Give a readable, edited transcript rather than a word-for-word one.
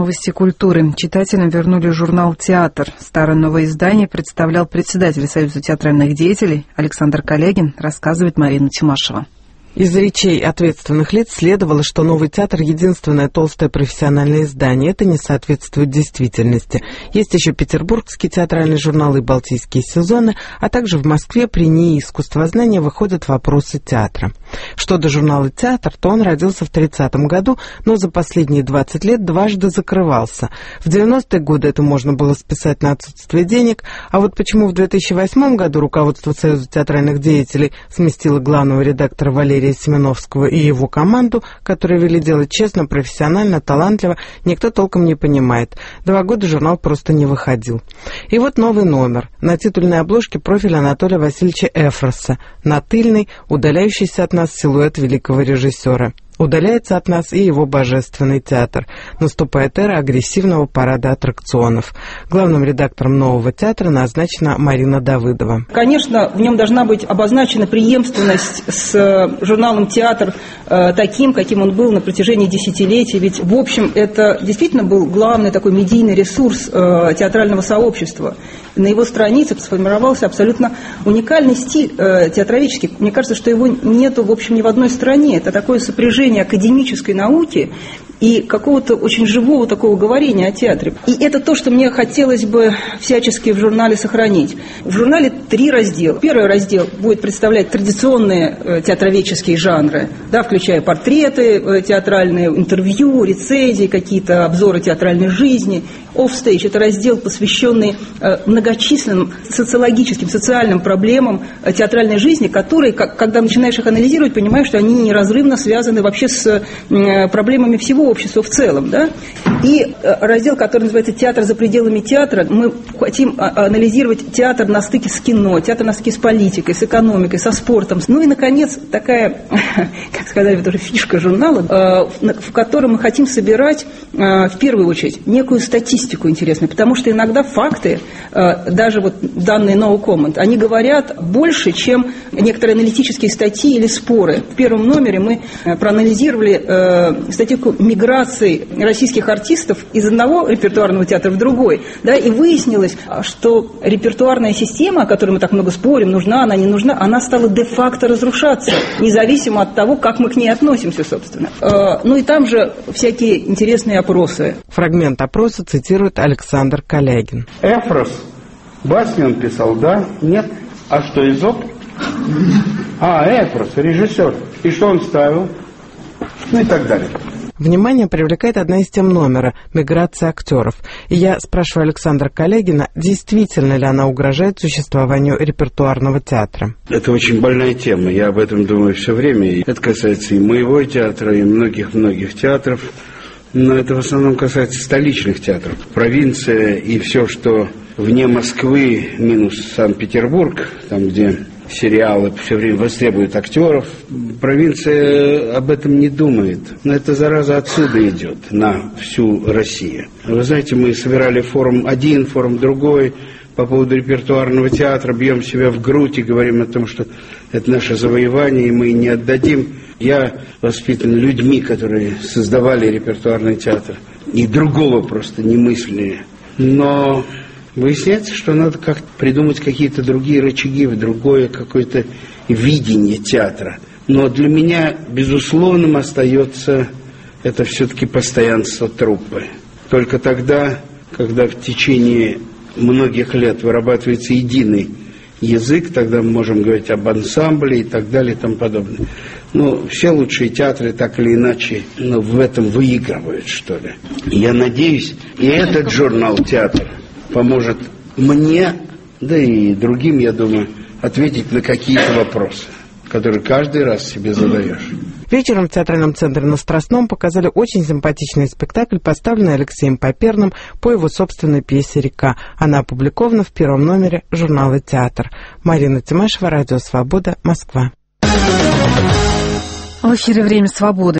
Новости культуры. Читателям вернули журнал «Театр». Старое новое издание представлял председатель Союза театральных деятелей Александр Калягин, рассказывает Марина Тимашева. Из речей ответственных лиц следовало, что «Новый театр» — единственное толстое профессиональное издание. Это не соответствует действительности. Есть еще петербургский театральный журнал и балтийские сезоны, а также в Москве при НИИ искусствознания выходят вопросы театра. Что до журнала «Театр», то он родился в 30-м году, но за последние 20 лет дважды закрывался. В 90-е годы это можно было списать на отсутствие денег, а вот почему в 2008 году руководство Союза театральных деятелей сместило главного редактора Валерия Семеновского и его команду, которые вели дело честно, профессионально, талантливо, никто толком не понимает. 2 года журнал просто не выходил. И вот новый номер. На титульной обложке профиль Анатолия Васильевича Эфроса. На тыльной — удаляющийся от нас силуэт великого режиссера. Удаляется от нас и его божественный театр. Наступает эра агрессивного парада аттракционов. Главным редактором нового театра назначена Марина Давыдова. Конечно, в нем должна быть обозначена преемственность с журналом «Театр» таким, каким он был на протяжении десятилетий. Ведь, в общем, это действительно был главный такой медийный ресурс театрального сообщества. На его странице сформировался абсолютно уникальный стиль театроведческий. Мне кажется, что его нету, в общем, ни в одной стране. Это такое сопряжение академической науки и какого-то очень живого такого говорения о театре. И это то, что мне хотелось бы всячески в журнале сохранить. В журнале 3 раздела. Первый раздел будет представлять традиционные театроведческие жанры, да, включая портреты театральные, интервью, рецензии, какие-то обзоры театральной жизни. Offstage — это раздел, посвященный многочисленным социологическим, социальным проблемам театральной жизни, которые, когда начинаешь их анализировать, понимаешь, что они неразрывно связаны вообще с проблемами всего общества в целом. Да? И раздел, который называется «Театр за пределами театра», мы хотим анализировать театр на стыке с кино, театр на стыке с политикой, с экономикой, со спортом. Ну и, наконец, такая, как сказали, тоже фишка журнала, в котором мы хотим собирать, в первую очередь, некую статистику интересную, потому что иногда факты, даже вот данные no comment, они говорят больше, чем некоторые аналитические статьи или споры. В первом номере мы проанализировали статистику миграции российских артистов из одного репертуарного театра в другой, да, и выяснилось, что репертуарная система, о которой мы так много спорим, нужна она, не нужна, она стала де-факто разрушаться, независимо от того, как мы к ней относимся, собственно. Ну и там же всякие интересные опросы. Фрагмент опроса цитирует Александр Калягин. Эфрос, басни он писал, да? Нет? А что, Эзоп? Эфрос, режиссер. И что он ставил? Ну и так далее. Внимание привлекает одна из тем номера – миграция актеров. И я спрашиваю Александра Калягина, действительно ли она угрожает существованию репертуарного театра. Это очень больная тема, я об этом думаю все время. Это касается и моего театра, и многих-многих театров. Но это в основном касается столичных театров. Провинция и все, что вне Москвы, минус Санкт-Петербург, там, где сериалы все время востребуют актеров, провинция об этом не думает. Но эта зараза отсюда идет на всю Россию. Вы знаете, мы собирали форум один, форум другой по поводу репертуарного театра, бьем себя в грудь и говорим о том, что это наше завоевание, и мы не отдадим. Я воспитан людьми, которые создавали репертуарный театр, и другого просто не мыслили. Но выясняется, что надо как-то придумать какие-то другие рычаги, другое какое-то видение театра. Но для меня безусловным остается это все-таки постоянство труппы. Только тогда, когда в течение многих лет вырабатывается единый язык, тогда мы можем говорить об ансамбле и так далее и тому подобное. Но все лучшие театры так или иначе в этом выигрывают, что ли. Я надеюсь, и этот журнал «Театр» поможет мне, да и другим, я думаю, ответить на какие-то вопросы, которые каждый раз себе задаешь. Вечером в театральном центре на Страстном показали очень симпатичный спектакль, поставленный Алексеем Поперным по его собственной пьесе «Река». Она опубликована в первом номере журнала «Театр». Марина Тимашева, Радио Свобода, Москва. В эфире «Время свободы».